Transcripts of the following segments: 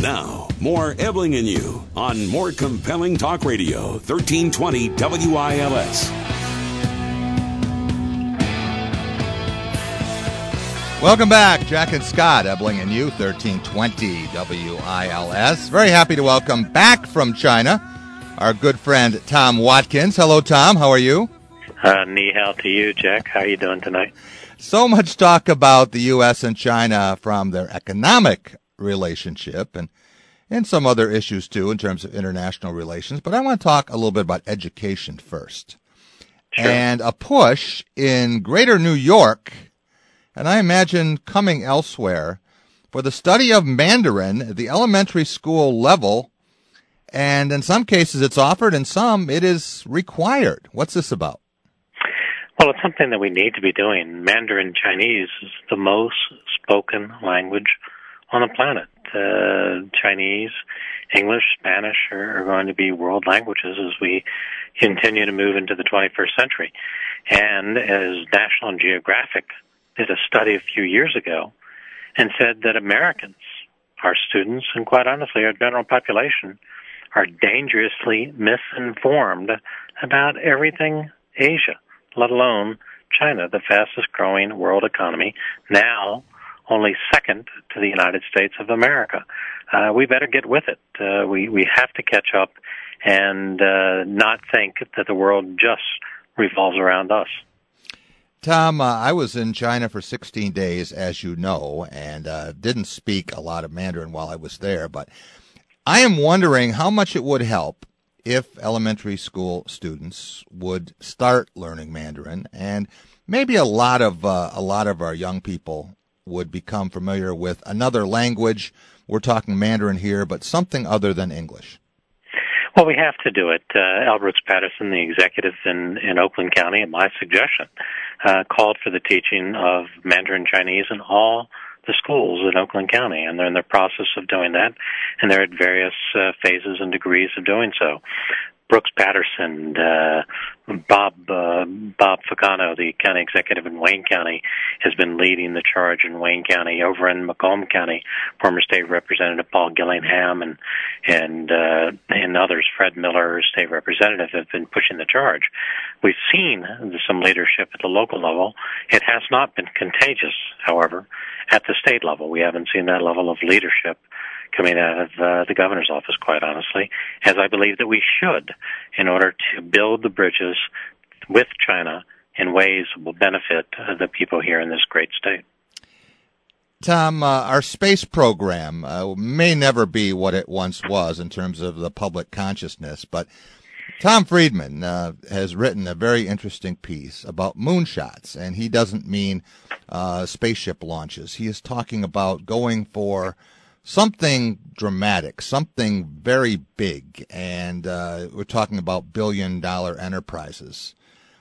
Now, more Ebling and You on more compelling talk radio, 1320 WILS. Welcome back, Jack and Scott, Ebling and You, 1320 WILS. Very happy to welcome back from China our good friend Tom Watkins. Hello, Tom. How are you? Ni hao to you, Jack. How are you doing tonight? So much talk about the U.S. and China from their economic relationship and some other issues, too, in terms of international relations. But I want to talk a little bit about education first. Sure. And a push in greater New York, and I imagine coming elsewhere, for the study of Mandarin at the elementary school level. And in some cases it's offered, in some it is required. What's this about? Well, it's something that we need to be doing. Mandarin Chinese is the most spoken language on the planet. Chinese, English, Spanish are going to be world languages as we continue to move into the 21st century. And as National Geographic did a study a few years ago and said that Americans, our students, and quite honestly our general population, are dangerously misinformed about everything Asia, let alone China, the fastest growing world economy, now only second to the United States of America. We better get with it. We have to catch up and not think that the world just revolves around us. Tom, I was in China for 16 days, as you know, and didn't speak a lot of Mandarin while I was there, but I am wondering how much it would help if elementary school students would start learning Mandarin, and maybe a lot of our young people would become familiar with another language. We're talking Mandarin here, but something other than English. Well, we have to do it. Al Brooks Patterson, the executive in Oakland County, at my suggestion, called for the teaching of Mandarin Chinese in all the schools in Oakland County, and they're in the process of doing that, and they're at various phases and degrees of doing so. Brooks Patterson, Bob Fagano, the county executive in Wayne County, has been leading the charge in Wayne County. Over in Macomb County, former state representative Paul Gillingham and others, Fred Miller, state representative, have been pushing the charge. We've seen some leadership at the local level. It has not been contagious, however, at the state level. We haven't seen that level of leadership coming out of the governor's office, quite honestly, as I believe that we should, in order to build the bridges with China in ways that will benefit the people here in this great state. Tom, our space program may never be what it once was in terms of the public consciousness, but Tom Friedman has written a very interesting piece about moonshots, and he doesn't mean spaceship launches. He is talking about going for something dramatic, something very big, and we're talking about billion-dollar enterprises.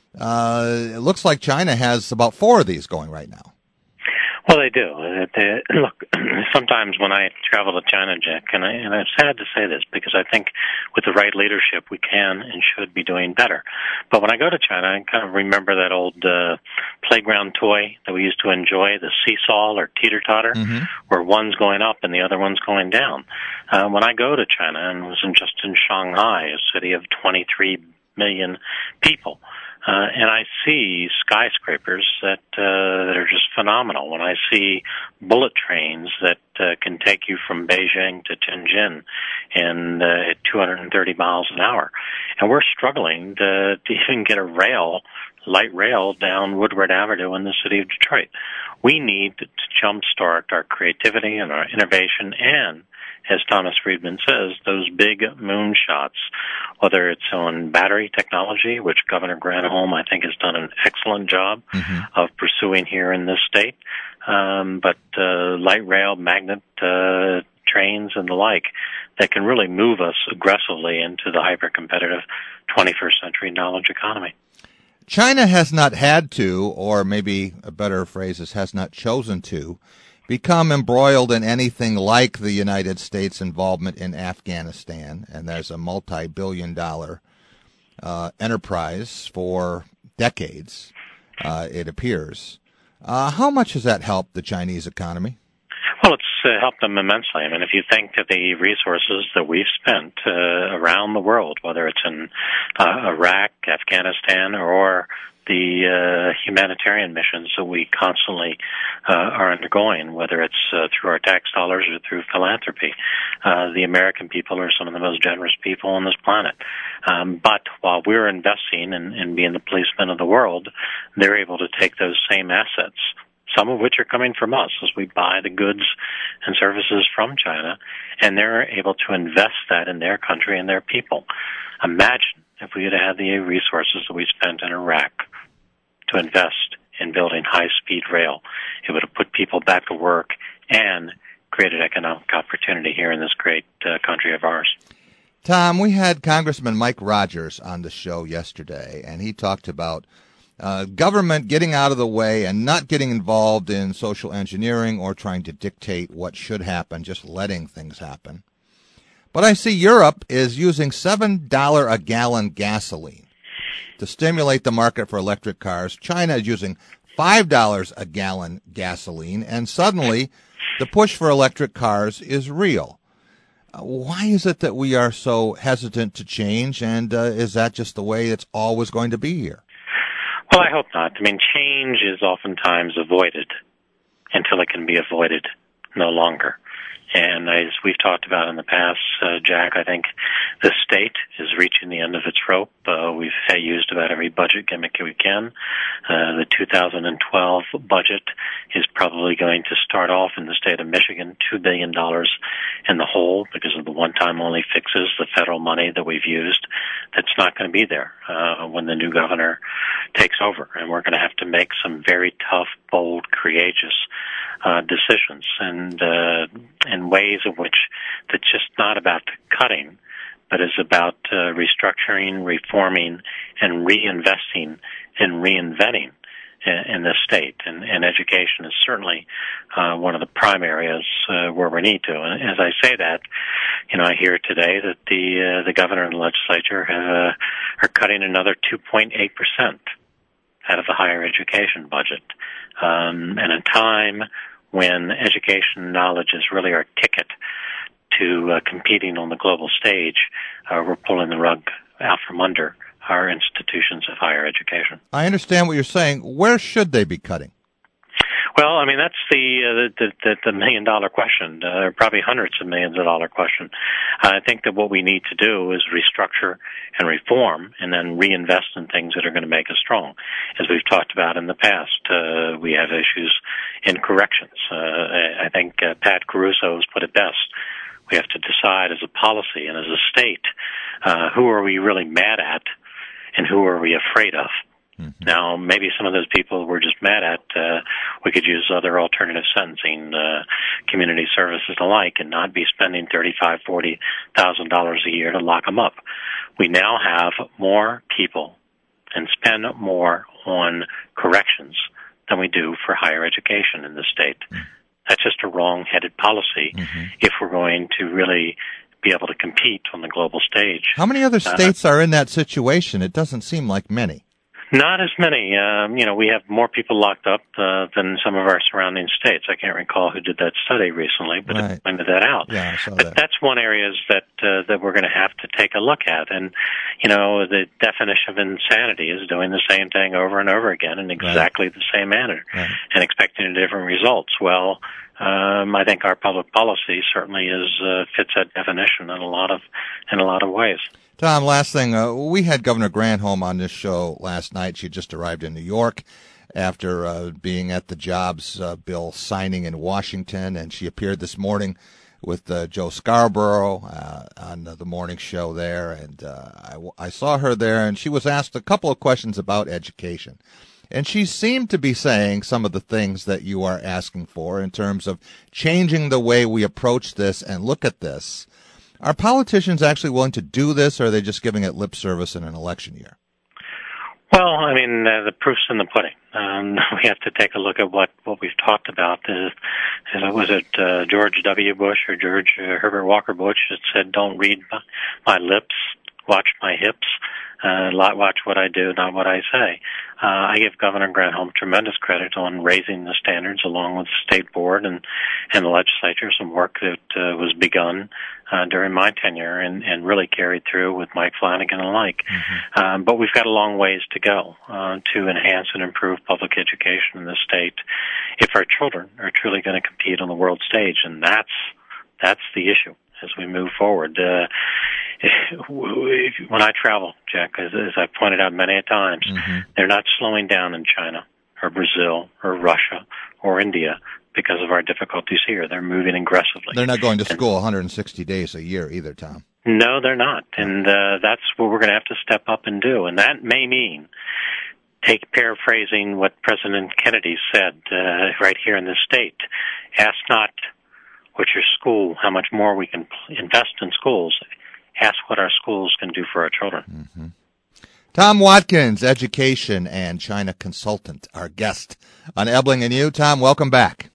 It looks like China has about 4 of these going right now. Well, they do. Look, sometimes when I travel to China, Jack, and I'm sad to say this because I think with the right leadership we can and should be doing better. But when I go to China, I kind of remember that old playground toy that we used to enjoy, the seesaw or teeter-totter, where one's going up and the other one's going down. When I go to China, and was just in Shanghai, a city of 23 million people, and I see skyscrapers that are just phenomenal. When I see bullet trains that can take you from Beijing to Tianjin at 230 miles an hour, and we're struggling to even get a light rail down Woodward Avenue in the city of Detroit. We need to jumpstart our creativity and our innovation and, as Thomas Friedman says, those big moonshots, whether it's on battery technology, which Governor Granholm, I think, has done an excellent job of pursuing here in this state, but light rail, magnet trains, and the like that can really move us aggressively into the hyper-competitive 21st century knowledge economy. China has not had to, or maybe a better phrase is has not chosen to, become embroiled in anything like the United States' involvement in Afghanistan, and there's a multi-billion-dollar enterprise for decades, it appears. How much has that helped the Chinese economy? Well, it's helped them immensely. I mean, if you think of the resources that we've spent around the world, whether it's in Iraq, Afghanistan, or the humanitarian missions that we constantly are undergoing, whether it's through our tax dollars or through philanthropy. The American people are some of the most generous people on this planet. But while we're investing in being the policemen of the world, they're able to take those same assets, some of which are coming from us as we buy the goods and services from China, and they're able to invest that in their country and their people. Imagine if we had had the resources that we spent in Iraq to invest in building high-speed rail. It would have put people back to work and created economic opportunity here in this great country of ours. Tom, we had Congressman Mike Rogers on the show yesterday, and he talked about government getting out of the way and not getting involved in social engineering or trying to dictate what should happen, just letting things happen. But I see Europe is using $7 a gallon gasoline to stimulate the market for electric cars. China is using $5 a gallon gasoline, and suddenly the push for electric cars is real. Why is it that we are so hesitant to change, and is that just the way it's always going to be here? Well, I hope not. I mean, change is oftentimes avoided until it can be avoided no longer. And as we've talked about in the past, Jack, I think the state is reaching the end of its rope. We've used about every budget gimmick we can. The 2012 budget is probably going to start off in the state of Michigan, $2 billion in the hole because of the one-time only fixes, the federal money that we've used. That's not going to be there when the new governor takes over. And we're going to have to make some very tough, bold, courageous decisions and ways in which that's just not about cutting, but is about restructuring, reforming, and reinvesting and reinventing in this state. And education is certainly one of the prime areas where we need to. And as I say that, I hear today that the governor and the legislature are cutting another 2.8% out of the higher education budget. And a time when education knowledge is really our ticket to competing on the global stage, we're pulling the rug out from under our institutions of higher education. I understand what you're saying. Where should they be cutting? Well, I mean, that's the million-dollar question, probably hundreds of millions of dollar question. I think that what we need to do is restructure and reform and then reinvest in things that are going to make us strong. As we've talked about in the past, we have issues in corrections. I think Pat Caruso has put it best. We have to decide as a policy and as a state, who are we really mad at and who are we afraid of? Mm-hmm. Now, maybe some of those people we're just mad at, we could use other alternative sentencing, community services alike, and not be spending $35,000, $40,000 a year to lock them up. We now have more people and spend more on corrections than we do for higher education in the state. Mm-hmm. That's just a wrong-headed policy if we're going to really be able to compete on the global stage. How many other states are in that situation? It doesn't seem like many. Not as many. We have more people locked up than some of our surrounding states. I can't recall who did that study recently, but it pointed that out. Yeah, I saw but that. That's one area that we're going to have to take a look at. And, the definition of insanity is doing the same thing over and over again in exactly the same manner and expecting different results. Well, I think our public policy certainly fits that definition in a lot of ways. Tom, last thing, we had Governor Granholm on this show last night. She just arrived in New York after being at the jobs bill signing in Washington, and she appeared this morning with Joe Scarborough on the morning show there, and I saw her there, and she was asked a couple of questions about education. And she seemed to be saying some of the things that you are asking for in terms of changing the way we approach this and look at this. Are politicians actually willing to do this, or are they just giving it lip service in an election year? Well, I mean, the proof's in the pudding. We have to take a look at what we've talked about. Was it George W. Bush or Herbert Walker Bush that said, "Don't read my lips, watch my hips"? Watch what I do, not what I say. I give Governor Granholm tremendous credit on raising the standards along with the state board and the legislature, some work that was begun during my tenure and really carried through with Mike Flanagan and the like. Mm-hmm. But we've got a long ways to go to enhance and improve public education in this state if our children are truly going to compete on the world stage, and that's the issue as we move forward. When I travel, Jack, as I've pointed out many a times, mm-hmm. they're not slowing down in China or Brazil or Russia or India because of our difficulties here. They're moving aggressively. They're not going to school 160 days a year either, Tom. No, they're not. And that's what we're going to have to step up and do. And that may mean, paraphrasing what President Kennedy said right here in this state, ask not what your school, how much more we can invest in schools. Ask what our schools can do for our children. Mm-hmm. Tom Watkins, education and China consultant, our guest on Ebling and You. Tom, welcome back.